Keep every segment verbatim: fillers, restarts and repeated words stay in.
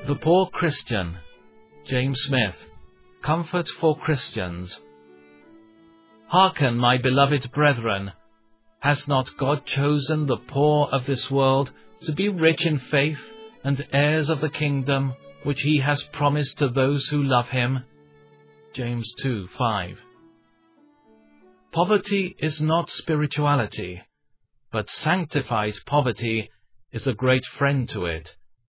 The Poor Christian, James Smith. Comfort for Christians. Hearken, my beloved brethren, has not God chosen the poor of this world to be rich in faith and heirs of the kingdom which he has promised to those who love him? James two five. Poverty is not spirituality, but sanctified poverty is a great friend to it.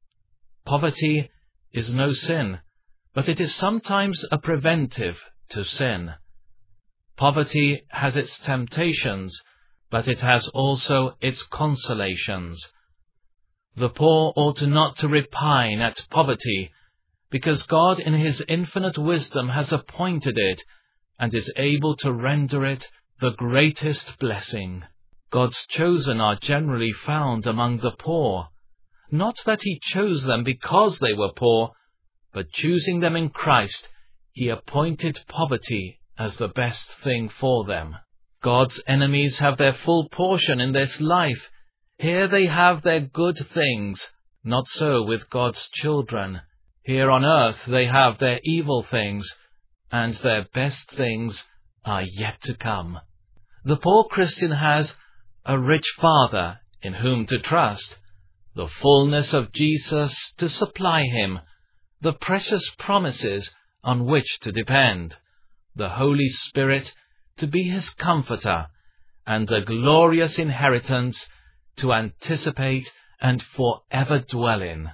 Poverty is no sin, but it is sometimes a preventive to sin. Poverty has its temptations, but it has also its consolations. The poor ought not to repine at poverty, because God in his infinite wisdom has appointed it, and is able to render it the greatest blessing. God's chosen are generally found among the poor, not that he chose them because they were poor, but choosing them in Christ, he appointed poverty as the best thing for them. God's enemies have their full portion in this life. Here they have their good things. Not so with God's children. Here on earth they have their evil things, and their best things are yet to come. The poor Christian has a rich Father in whom to trust, the fullness of Jesus to supply him, the precious promises on which to depend, the Holy Spirit to be his comforter, and a glorious inheritance to anticipate and forever dwell in.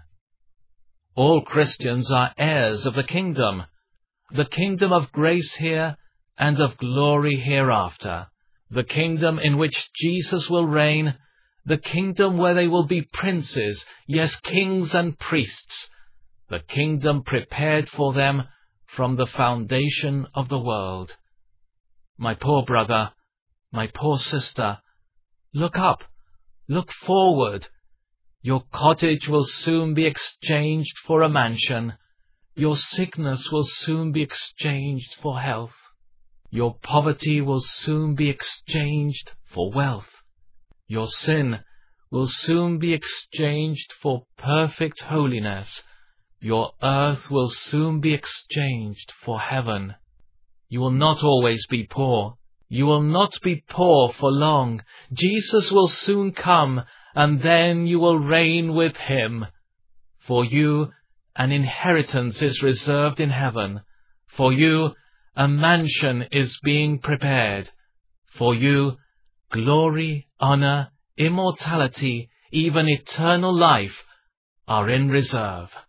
All Christians are heirs of the kingdom, the kingdom of grace here and of glory hereafter, the kingdom in which Jesus will reign, the kingdom where they will be princes, yes, kings and priests, the kingdom prepared for them from the foundation of the world. My poor brother, my poor sister, look up, look forward. Your cottage will soon be exchanged for a mansion. Your sickness will soon be exchanged for health. Your poverty will soon be exchanged for wealth. Your sin will soon be exchanged for perfect holiness. Your earth will soon be exchanged for heaven. You will not always be poor. You will not be poor for long. Jesus will soon come, and then you will reign with him. For you, an inheritance is reserved in heaven. For you, a mansion is being prepared. For you, glory, honor, immortality, even eternal life are in reserve.